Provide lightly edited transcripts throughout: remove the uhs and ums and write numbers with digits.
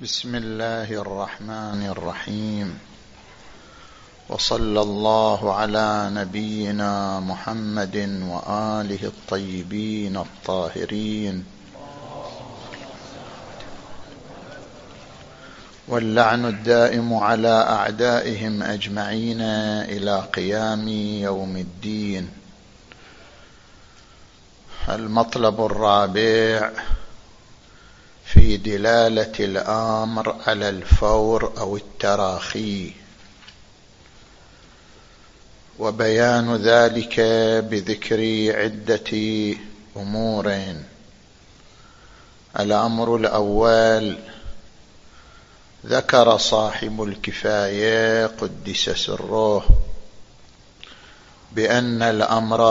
بسم الله الرحمن الرحيم، وصلى الله على نبينا محمد وآله الطيبين الطاهرين، واللعن الدائم على أعدائهم أجمعين إلى قيام يوم الدين. المطلب الرابع في دلالة الأمر على الفور أو التراخي، وبيان ذلك بذكر عدة أمور. الأمر الأول: ذكر صاحب الكفاية قدس سره بأن الأمر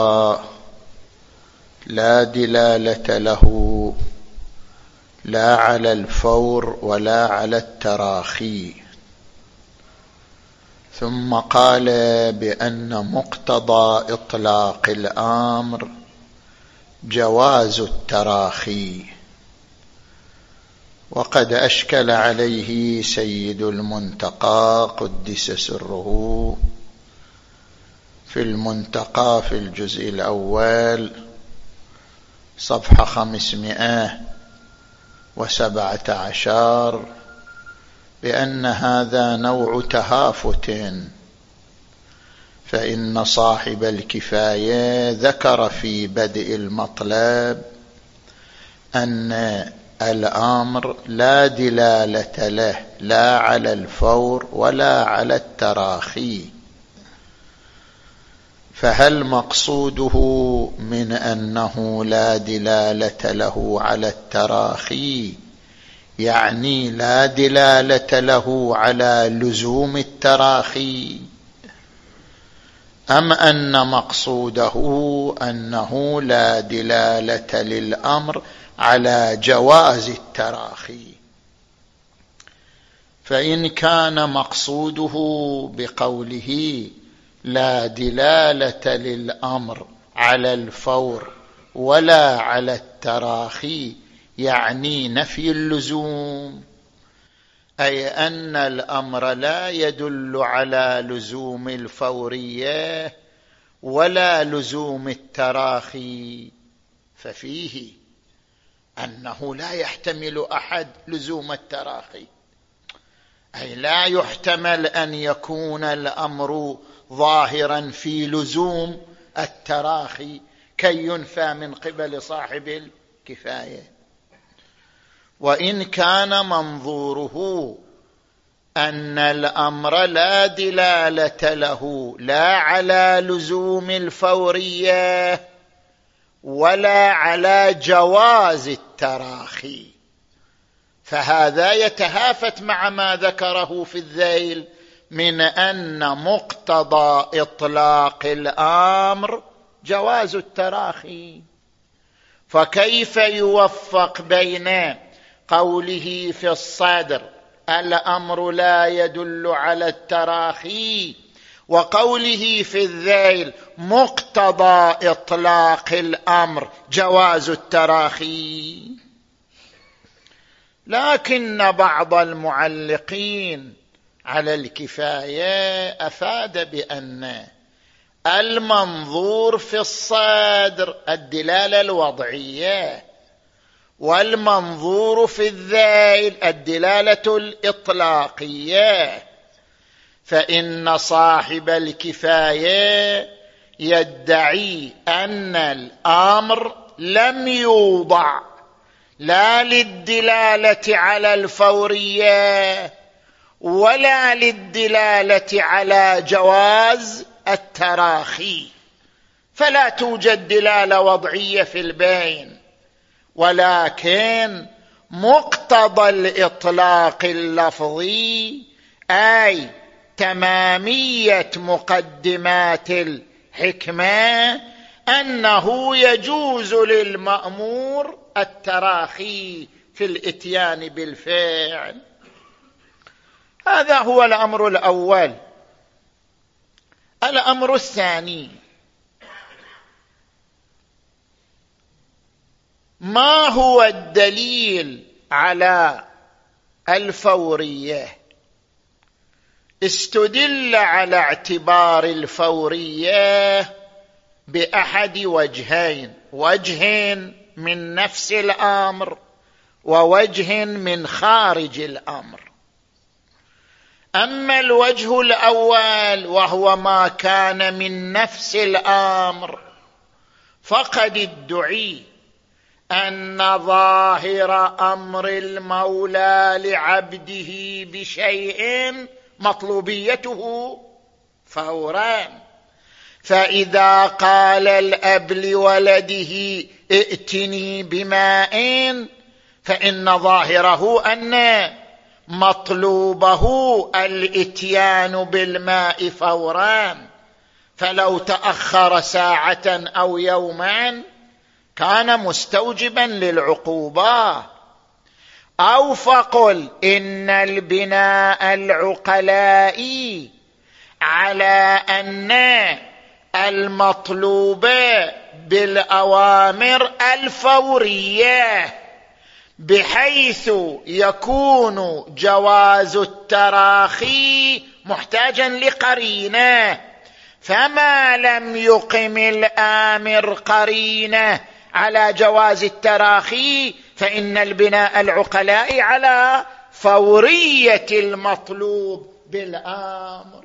لا دلالة له لا على الفور ولا على التراخي، ثم قال بأن مقتضى إطلاق الأمر جواز التراخي. وقد أشكل عليه سيد المنتقى قدس سره في المنتقى في الجزء الأول صفحة 517 بأن هذا نوع تهافت، فإن صاحب الكفاية ذكر في بدء المطلب أن الأمر لا دلالة له لا على الفور ولا على التراخي، فهل مقصوده من أنه لا دلالة له على التراخي يعني لا دلالة له على لزوم التراخي، أم أن مقصوده أنه لا دلالة للأمر على جواز التراخي؟ فإن كان مقصوده بقوله لا دلالة للأمر على الفور ولا على التراخي يعني نفي اللزوم، أي أن الأمر لا يدل على لزوم الفورية ولا لزوم التراخي، ففيه أنه لا يحتمل أحد لزوم التراخي، أي لا يحتمل أن يكون الأمر ظاهرا في لزوم التراخي كي ينفى من قبل صاحب الكفاية. وإن كان منظوره أن الأمر لا دلالة له لا على لزوم الفورية ولا على جواز التراخي، فهذا يتهافت مع ما ذكره في الذيل من أن مقتضى إطلاق الأمر جواز التراخي. فكيف يوفق بين قوله في الصدر الأمر لا يدل على التراخي وقوله في الذيل مقتضى إطلاق الأمر جواز التراخي؟ لكن بعض المعلقين على الكفاية أفاد بأن المنظور في الصدر الدلالة الوضعية، والمنظور في الذيل الدلالة الإطلاقية، فإن صاحب الكفاية يدعي أن الأمر لم يوضع لا للدلالة على الفورية ولا للدلالة على جواز التراخي، فلا توجد دلالة وضعية في البين، ولكن مقتضى الإطلاق اللفظي أي تمامية مقدمات الحكمة أنه يجوز للمأمور التراخي في الإتيان بالفعل. هذا هو الأمر الأول. الأمر الثاني: ما هو الدليل على الفورية استدل على اعتبار الفورية بأحد وجهين: وجه من نفس الأمر ووجه من خارج الأمر. أما الوجه الأول وهو ما كان من نفس الأمر فقد ادعي أن ظاهر أمر المولى لعبده بشيء مطلوبيته فورا. فإذا قال الأب لولده ائتني بماء فإن ظاهره أن مطلوبه الاتيان بالماء فورا، فلو تأخر ساعة أو يوما كان مستوجبا للعقوبة. أو فقل إن البناء العقلائي على أن المطلوب بالأوامر الفورية، بحيث يكون جواز التراخي محتاجا لقرينة، فما لم يقم الآمر قرينة على جواز التراخي فإن البناء العقلائي على فورية المطلوب بالآمر.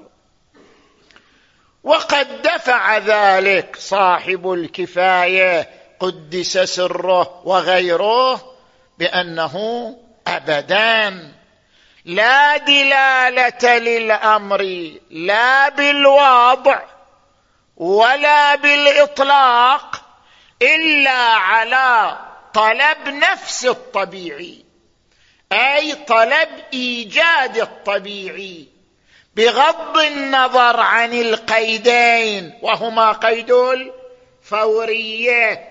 وقد دفع ذلك صاحب الكفاية قدس سره وغيره بأنه أبدا لا دلالة للأمر لا بالوضع ولا بالإطلاق إلا على طلب نفس الطبيعي، أي طلب إيجاد الطبيعي بغض النظر عن القيدين، وهما قيد الفورية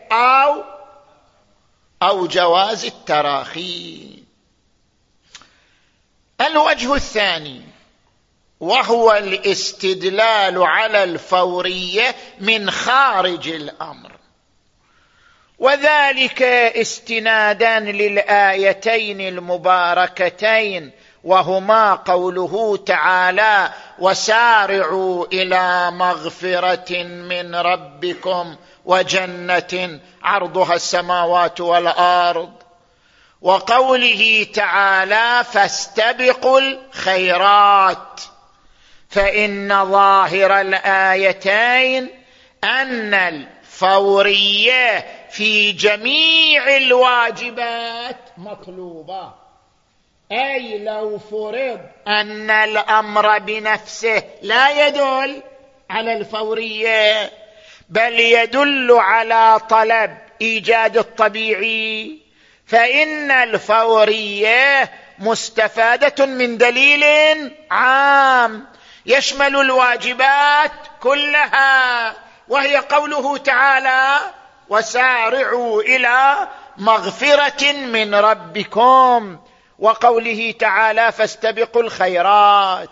أو جواز التراخي. الوجه الثاني وهو الاستدلال على الفورية من خارج الأمر، وذلك استنادا للآيتين المباركتين، وهما قوله تعالى: وسارعوا إلى مغفرة من ربكم وجنة عرضها السماوات والأرض، وقوله تعالى: فاستبقوا الخيرات. فإن ظاهر الآيتين أن الفورية في جميع الواجبات مطلوبة، أي لو فرض أن الأمر بنفسه لا يدل على الفورية بل يدل على طلب إيجاد الطبيعي، فإن الفورية مستفادة من دليل عام يشمل الواجبات كلها، وهي قوله تعالى: وسارعوا إلى مغفرة من ربكم، وقوله تعالى: فاستبقوا الخيرات.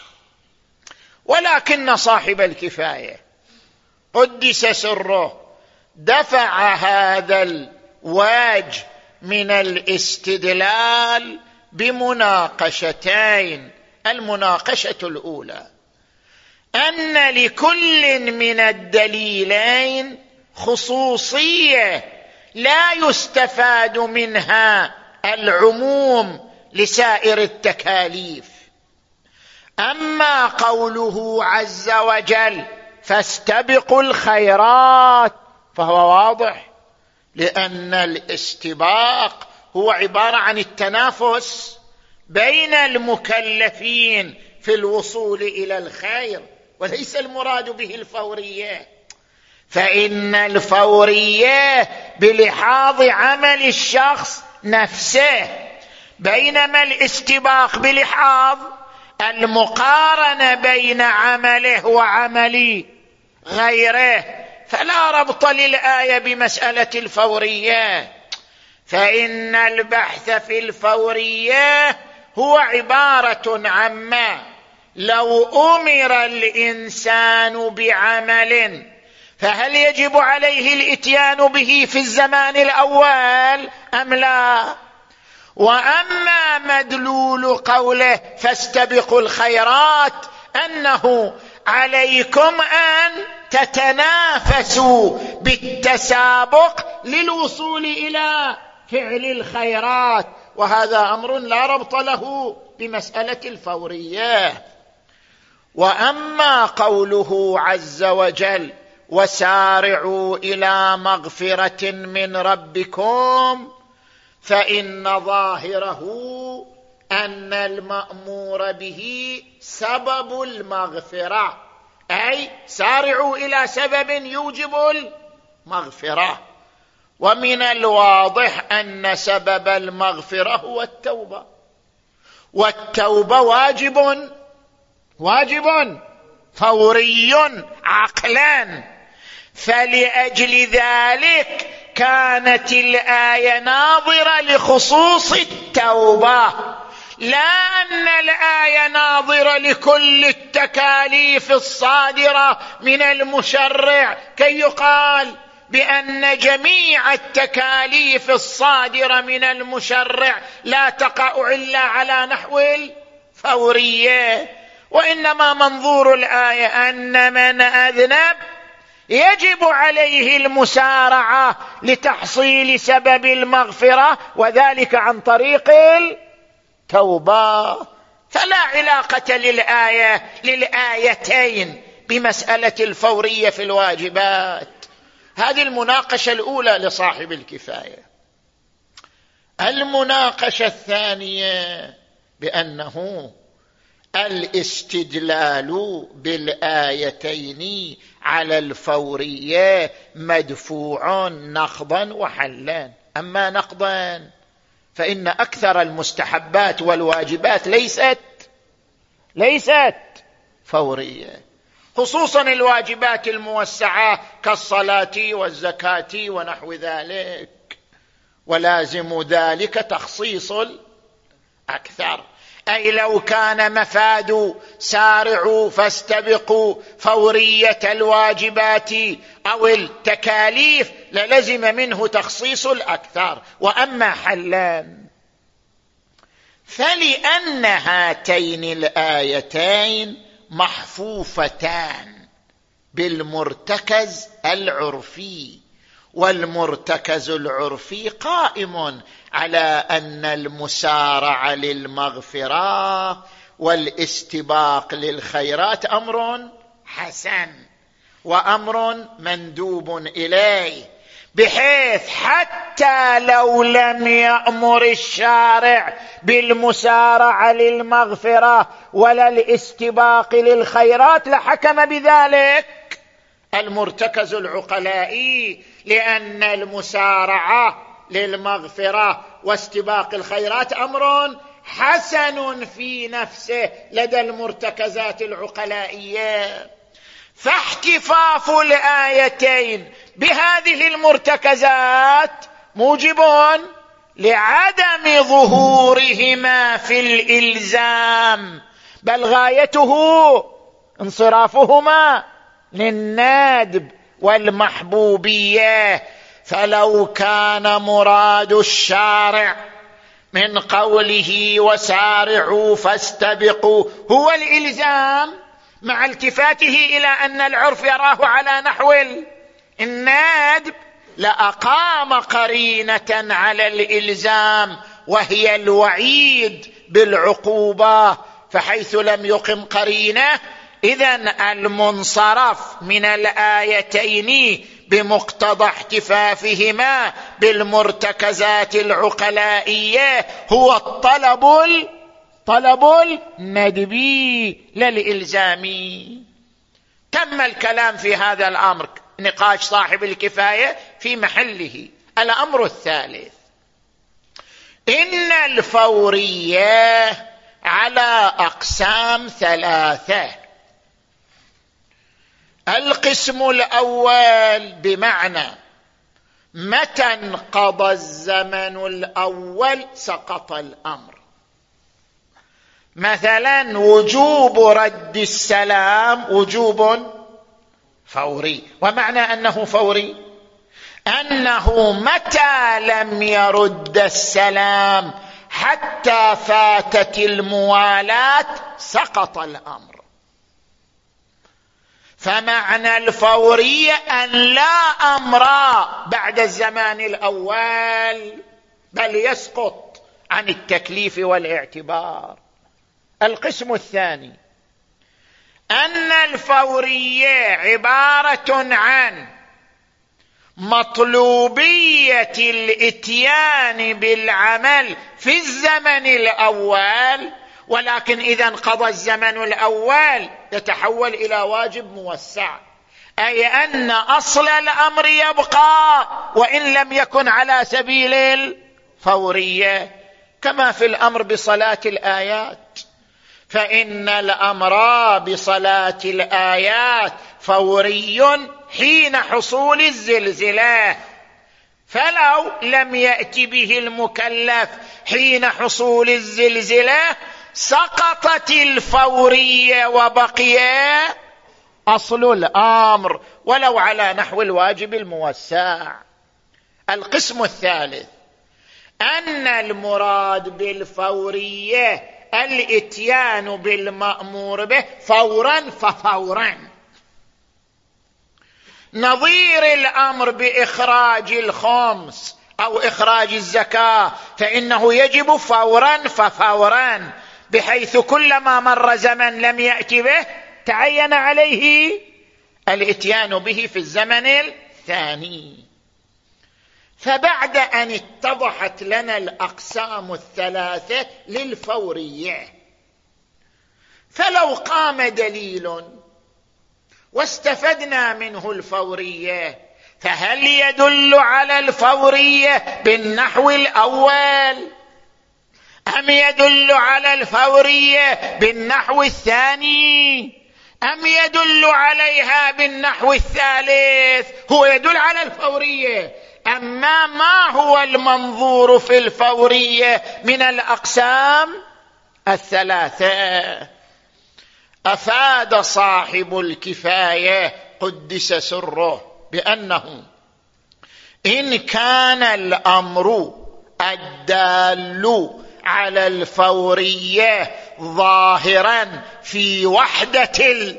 ولكن صاحب الكفاية قدس سره دفع هذا الوجه من الاستدلال بمناقشتين. المناقشة الأولى أن لكل من الدليلين خصوصية لا يستفاد منها العموم لسائر التكاليف. أما قوله عز وجل: فاستبقوا الخيرات، فهو واضح، لأن الاستباق هو عبارة عن التنافس بين المكلفين في الوصول إلى الخير، وليس المراد به الفورية. فإن الفورية بلحاظ عمل الشخص نفسه، بينما الاستباق بلحاظ المقارنة بين عمله وعمل غيره، فلا ربط للآية بمسألة الفورية. فإن البحث في الفورية هو عبارة عما لو أمر الإنسان بعمل فهل يجب عليه الإتيان به في الزمان الأول أم لا؟ وأما مدلول قوله فاستبقوا الخيرات أنه عليكم أن تتنافسوا بالتسابق للوصول إلى فعل الخيرات، وهذا أمر لا ربط له بمسألة الفورية. وأما قوله عز وجل وسارعوا إلى مغفرة من ربكم، فإن ظاهره أن المأمور به سبب المغفرة، أي سارعوا إلى سبب يوجب المغفرة. ومن الواضح أن سبب المغفرة هو التوبة، والتوبة واجب فوري عقلا، فلأجل ذلك كانت الآية ناظرة لخصوص التوبة، لا أن الآية ناظرة لكل التكاليف الصادرة من المشرع كي يقال بأن جميع التكاليف الصادرة من المشرع لا تقع إلا على نحو الفورية. وإنما منظور الآية أن من أذنب يجب عليه المسارعة لتحصيل سبب المغفرة، وذلك عن طريق التوبة. فلا علاقة للآيتين بمسألة الفورية في الواجبات. هذه المناقشة الأولى لصاحب الكفاية. المناقشة الثانية بأنه الاستدلال بالآيتين على الفورية مدفوع نقضا وحلا. أما نقضا فإن أكثر المستحبات والواجبات ليست فورية، خصوصا الواجبات الموسعة كالصلاة والزكاة ونحو ذلك، ولازم ذلك تخصيص الأكثر. أي لو كان مفاد سارعوا فاستبقوا فورية الواجبات أو التكاليف للزم منه تخصيص الأكثر. وأما حلان فلأن هاتين الآيتين محفوفتان بالمرتكز العرفي، والمرتكز العرفي قائم على أن المسارعة للمغفرة والاستباق للخيرات أمر حسن وأمر مندوب إليه، بحيث حتى لو لم يأمر الشارع بالمسارعة للمغفرة ولا الاستباق للخيرات لحكم بذلك المرتكز العقلائي، لأن المسارعة للمغفرة واستباق الخيرات أمر حسن في نفسه لدى المرتكزات العقلائية. فاحتفاف الآيتين بهذه المرتكزات موجب لعدم ظهورهما في الإلزام، بل غايته انصرافهما للندب والمحبوبية. فلو كان مراد الشارع من قوله وسارعوا فاستبقوا هو الإلزام، مع التفاته إلى أن العرف يراه على نحو الندب، لأقام قرينة على الإلزام وهي الوعيد بالعقوبة. فحيث لم يقم قرينة، إذن المنصرف من الآيتين بمقتضى احتفافهما بالمرتكزات العقلائية هو الطلب الندبي لا الإلزامي. تم الكلام في هذا الأمر، نقاش صاحب الكفاية في محله. الأمر الثالث، إن الفورية على أقسام ثلاثة. القسم الأول بمعنى متى انقضى الزمن الأول سقط الأمر، مثلا وجوب رد السلام وجوب فوري. ومعنى أنه فوري أنه متى لم يرد السلام حتى فاتت الموالاة سقط الأمر. فمعنى الفورية أن لا أمر بعد الزمان الأول، بل يسقط عن التكليف والاعتبار. القسم الثاني أن الفورية عبارة عن مطلوبية الإتيان بالعمل في الزمن الأول، ولكن إذا انقضى الزمن الأول يتحول إلى واجب موسع، أي أن أصل الأمر يبقى وإن لم يكن على سبيل الفورية، كما في الأمر بصلاة الآيات، فإن الأمر بصلاة الآيات فوري حين حصول الزلزلة، فلو لم يأت به المكلف حين حصول الزلزلة سقطت الفورية وبقي أصل الأمر ولو على نحو الواجب الموسع. القسم الثالث أن المراد بالفورية الإتيان بالمأمور به فورا ففورا، نظير الأمر بإخراج الخمس أو إخراج الزكاة فإنه يجب فورا ففورا، بحيث كلما مر زمن لم يأتي به تعين عليه الإتيان به في الزمن الثاني. فبعد أن اتضحت لنا الأقسام الثلاثة للفورية، فلو قام دليل واستفدنا منه الفورية، فهل يدل على الفورية بالنحو الأول أم يدل على الفورية بالنحو الثاني أم يدل عليها بالنحو الثالث؟ هو يدل على الفورية، أما ما هو المنظور في الفورية من الأقسام الثلاثة؟ أفاد صاحب الكفاية قدس سره بأنه إن كان الأمر الدال على الفورية ظاهرا في وحدة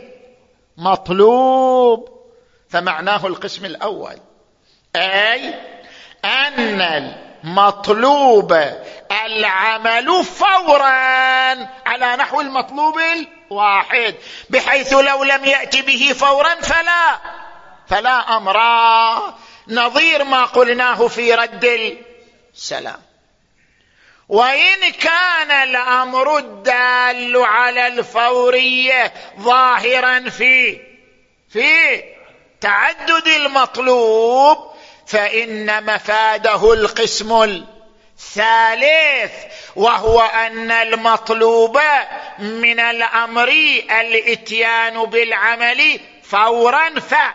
المطلوب فمعناه القسم الأول، أي أن المطلوب العمل فورا على نحو المطلوب الواحد، بحيث لو لم يأتي به فورا فلا أمر، نظير ما قلناه في رد السلام. وإن كان الأمر الدال على الفورية ظاهرا في تعدد المطلوب فإن مفاده القسم الثالث، وهو أن المطلوب من الأمر الإتيان بالعمل فورا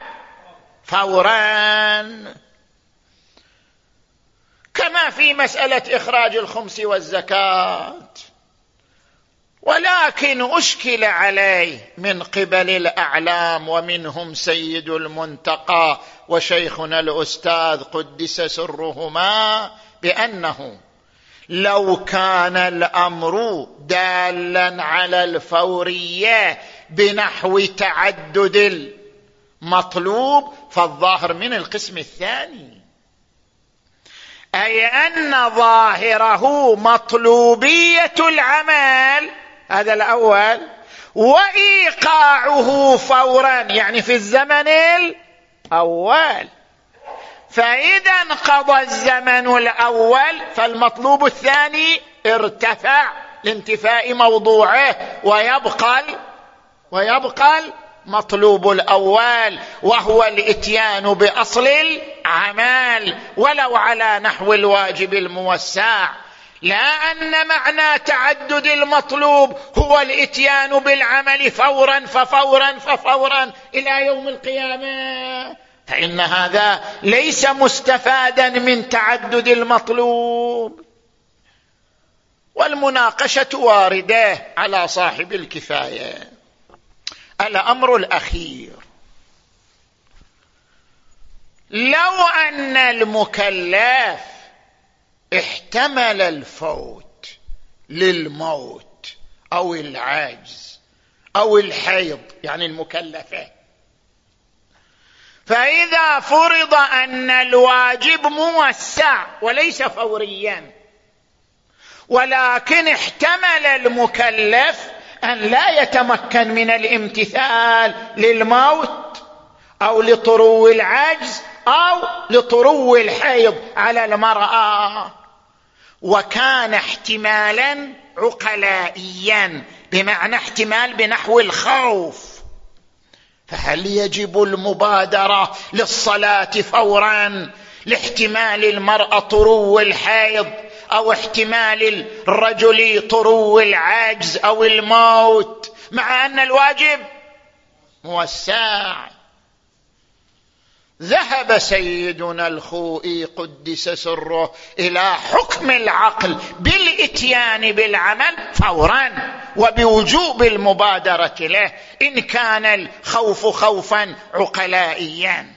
كما في مسألة إخراج الخمس والزكاة. ولكن أشكل عليه من قبل الأعلام ومنهم سيد المنتقى وشيخنا الأستاذ قدس سرهما بأنه لو كان الأمر دالا على الفورية بنحو تعدد المطلوب فالظاهر من القسم الثاني، أي أن ظاهره مطلوبية العمل، هذا الأول، وإيقاعه فورا يعني في الزمن الأول، فإذا انقضى الزمن الأول فالمطلوب الثاني ارتفع لانتفاء موضوعه ويبقى المطلوب الأول وهو الإتيان بأصل العمل ولو على نحو الواجب الموسع، لا أن معنى تعدد المطلوب هو الإتيان بالعمل فورا ففورا إلى يوم القيامة، فإن هذا ليس مستفادا من تعدد المطلوب. والمناقشة واردة على صاحب الكفاية. الأمر الأخير، لو أن المكلف احتمل الفوت للموت أو العجز أو الحيض، يعني المكلفة. فإذا فرض أن الواجب موسع وليس فوريا، ولكن احتمل المكلف أن لا يتمكن من الامتثال للموت أو لطرو العجز أو لطرو الحيض على المرأة، وكان احتمالا عقلائيا، بمعنى احتمال بنحو الخوف، فهل يجب المبادرة للصلاة فورا لاحتمال المرأة طرو الحيض أو احتمال الرجل طرو العجز أو الموت، مع أن الواجب موسع؟ ذهب سيدنا الخوئي قدس سره إلى حكم العقل بالإتيان بالعمل فورا وبوجوب المبادرة له إن كان الخوف خوفا عقلائيا.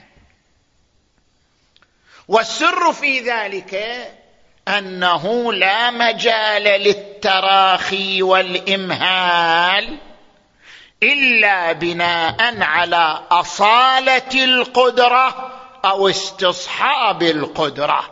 والسر في ذلك أنه لا مجال للتراخي والإمهال إلا بناء على أصالة القدرة أو استصحاب القدرة.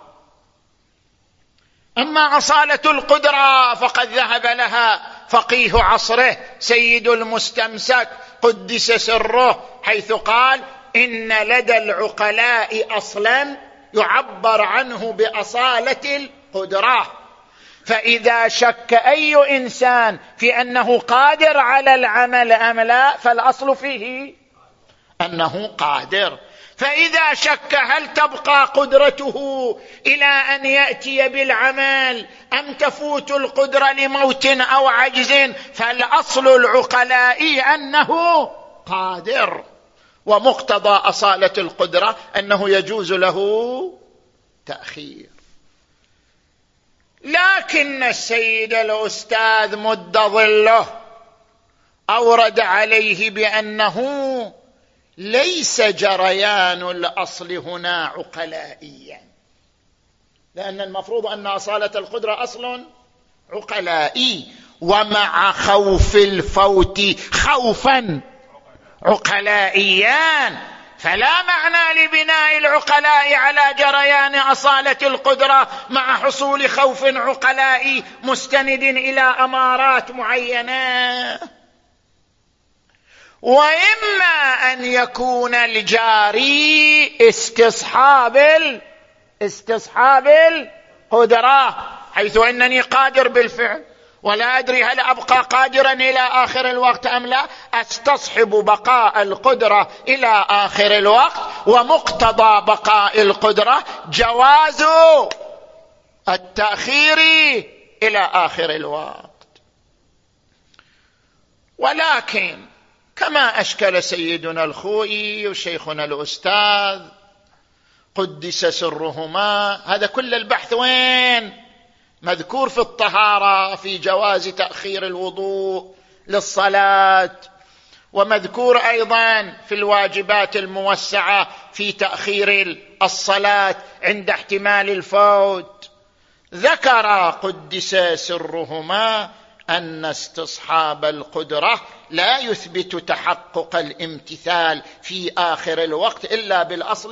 أما أصالة القدرة فقد ذهب لها فقيه عصره سيد المستمسك قدس سره، حيث قال إن لدى العقلاء أصلا يعبر عنه بأصالة القدرة، فإذا شك أي إنسان في أنه قادر على العمل أم لا فالأصل فيه أنه قادر. فإذا شك هل تبقى قدرته إلى أن يأتي بالعمل أم تفوت القدرة لموت أو عجز، فالأصل العقلائي أنه قادر، ومقتضى أصالة القدرة أنه يجوز له تأخير. لكن السيد الأستاذ مد ظله أورد عليه بأنه ليس جريان الأصل هنا عقلائيا، لأن المفروض أن أصالة القدرة أصل عقلائي، ومع خوف الفوت خوفا عقلائيان، فلا معنى لبناء العقلاء على جريان أصالة القدرة مع حصول خوف عقلائي مستند إلى أمارات معينة. وإما أن يكون الجاري استصحاب القدرة، حيث أنني قادر بالفعل ولا أدري هل أبقى قادرا إلى آخر الوقت أم لا، أستصحب بقاء القدرة إلى آخر الوقت، ومقتضى بقاء القدرة جواز التأخير إلى آخر الوقت. ولكن كما أشكل سيدنا الخوئي وشيخنا الأستاذ قدس سرهما، هذا كل البحث وين؟ مذكور في الطهارة في جواز تأخير الوضوء للصلاة، ومذكور أيضا في الواجبات الموسعة في تأخير الصلاة عند احتمال الفوت. ذكر قدس سرهما أن استصحاب القدرة لا يثبت تحقق الامتثال في آخر الوقت إلا بالأصل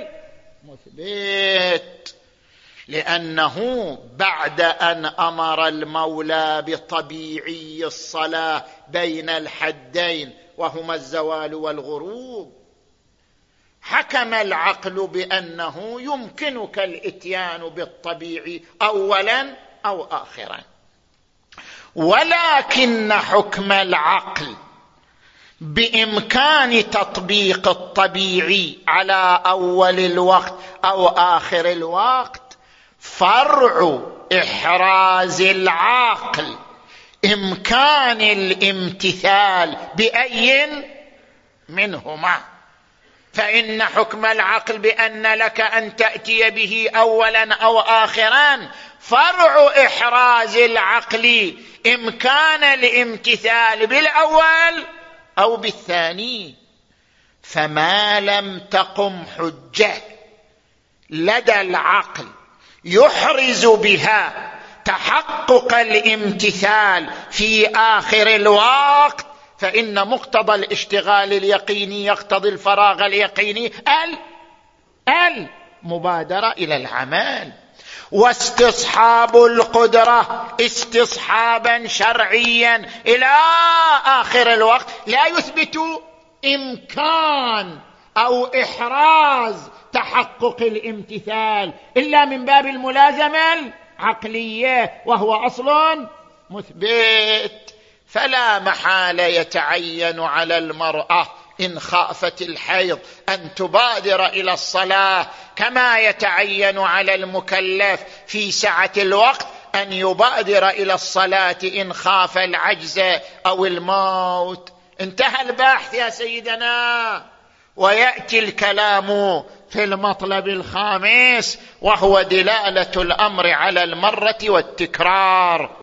المثبت، لأنه بعد أن أمر المولى بطبيعي الصلاة بين الحدين وهما الزوال والغروب، حكم العقل بأنه يمكنك الإتيان بالطبيعي أولا أو آخرا. ولكن حكم العقل بإمكان تطبيق الطبيعي على أول الوقت أو آخر الوقت فرع إحراز العاقل إمكان الامتثال بأي منهما. فإن حكم العقل بأن لك أن تأتي به أولا أو آخرا فرع إحراز العقل إمكان الامتثال بالأول أو بالثاني. فما لم تقم حجة لدى العقل يحرز بها تحقق الامتثال في آخر الوقت، فإن مقتضى الاشتغال اليقيني يقتضي الفراغ اليقيني المبادرة إلى العمل. واستصحاب القدرة استصحابا شرعيا إلى آخر الوقت لا يثبت إمكان أو إحراز تحقق الامتثال إلا من باب الملازمة العقلية، وهو أصل مثبت. فلا محالة يتعين على المرأة إن خافت الحيض أن تبادر إلى الصلاة، كما يتعين على المكلف في سعة الوقت أن يبادر إلى الصلاة إن خاف العجز أو الموت. انتهى البحث يا سيدنا. ويأتي الكلام في المطلب الخامس، وهو دلالة الأمر على المرة والتكرار.